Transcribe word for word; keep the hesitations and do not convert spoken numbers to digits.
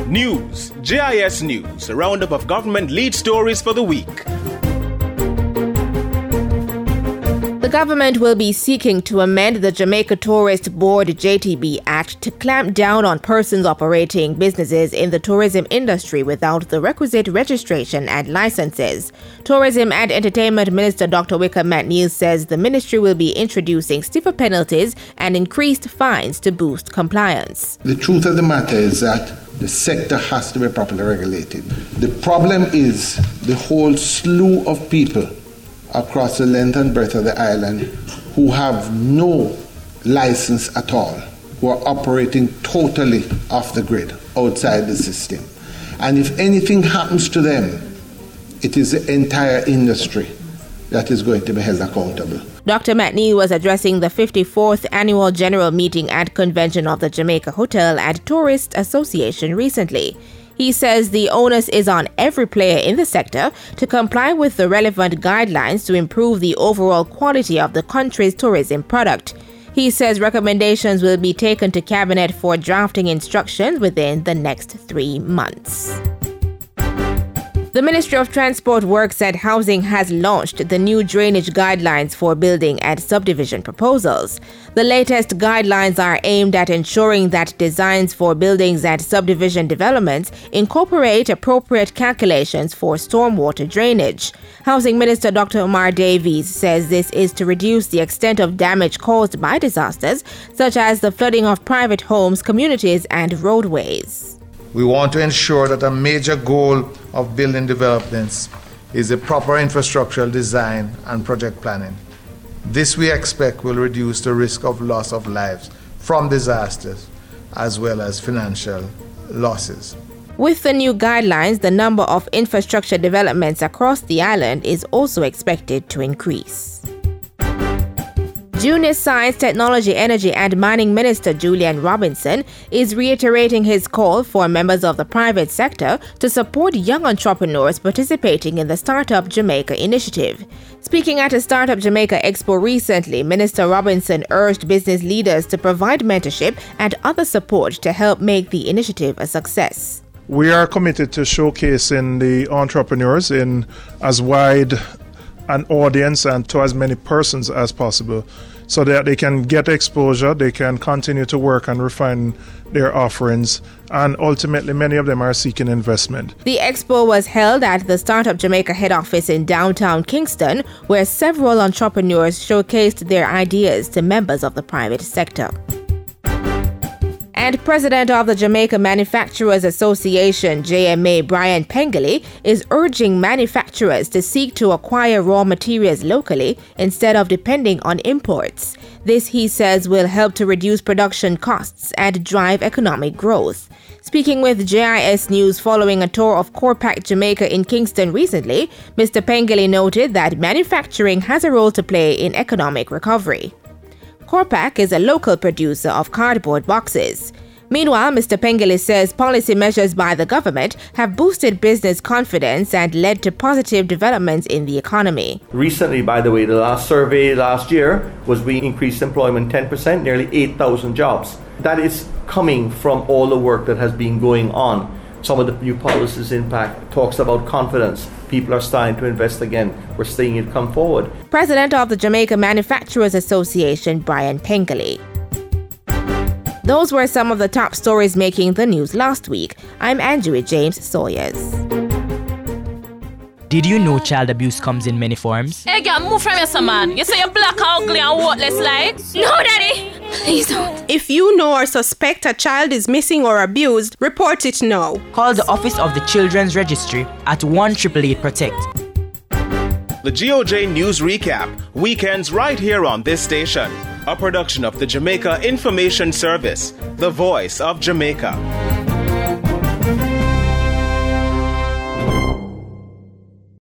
News, J I S News, a roundup of government lead stories for the week. The government will be seeking to amend the Jamaica Tourist Board J T B Act to clamp down on persons operating businesses in the tourism industry without the requisite registration and licenses. Tourism and Entertainment Minister Doctor Wickham McNeil says the ministry will be introducing stiffer penalties and increased fines to boost compliance. The truth of the matter is that the sector has to be properly regulated. The problem is the whole slew of people across the length and breadth of the island who have no license at all, who are operating totally off the grid, outside the system. And if anything happens to them, it is the entire industry that is going to be held accountable. Doctor McNeil was addressing the fifty-fourth Annual General Meeting and Convention of the Jamaica Hotel and Tourist Association recently. He says the onus is on every player in the sector to comply with the relevant guidelines to improve the overall quality of the country's tourism product. He says recommendations will be taken to Cabinet for drafting instructions within the next three months. The Ministry of Transport Works and Housing has launched the new drainage guidelines for building and subdivision proposals. The latest guidelines are aimed at ensuring that designs for buildings and subdivision developments incorporate appropriate calculations for stormwater drainage. Housing Minister Doctor Omar Davies says this is to reduce the extent of damage caused by disasters, such as the flooding of private homes, communities, and roadways. We want to ensure that a major goal of building developments is the proper infrastructural design and project planning. This we expect will reduce the risk of loss of lives from disasters as well as financial losses. With the new guidelines, the number of infrastructure developments across the island is also expected to increase. Junior Science, Technology, Energy and Mining Minister Julian Robinson is reiterating his call for members of the private sector to support young entrepreneurs participating in the Startup Jamaica initiative. Speaking at a Startup Jamaica Expo recently, Minister Robinson urged business leaders to provide mentorship and other support to help make the initiative a success. We are committed to showcasing the entrepreneurs in as wide an audience and to as many persons as possible so that they can get exposure, they can continue to work and refine their offerings, and ultimately many of them are seeking investment. The expo was held at the Startup Jamaica head office in downtown Kingston, where several entrepreneurs showcased their ideas to members of the private sector. And President of the Jamaica Manufacturers Association, J M A, Brian Pengele, is urging manufacturers to seek to acquire raw materials locally instead of depending on imports. This, he says, will help to reduce production costs and drive economic growth. Speaking with J I S News following a tour of Corpac Jamaica in Kingston recently, Mister Pengele noted that manufacturing has a role to play in economic recovery. Corpac is a local producer of cardboard boxes. Meanwhile, Mister Pengele says policy measures by the government have boosted business confidence and led to positive developments in the economy. Recently, by the way, the last survey last year was we increased employment ten percent, nearly eight thousand jobs. That is coming from all the work that has been going on. Some of the new policies impact talks about confidence. People are starting to invest again. We're seeing it come forward. President of the Jamaica Manufacturers Association, Brian Pengele. Those were some of the top stories making the news last week. I'm Andrew James Sawyers. Did you know child abuse comes in many forms? Hey girl, move from your man. You say you're black, ugly and worthless like? No, daddy. Please don't. If you know or suspect a child is missing or abused, report it now. Call the Office of the Children's Registry at one eight eight eight protect. The G O J News Recap, weekends right here on this station. A production of the Jamaica Information Service, the voice of Jamaica.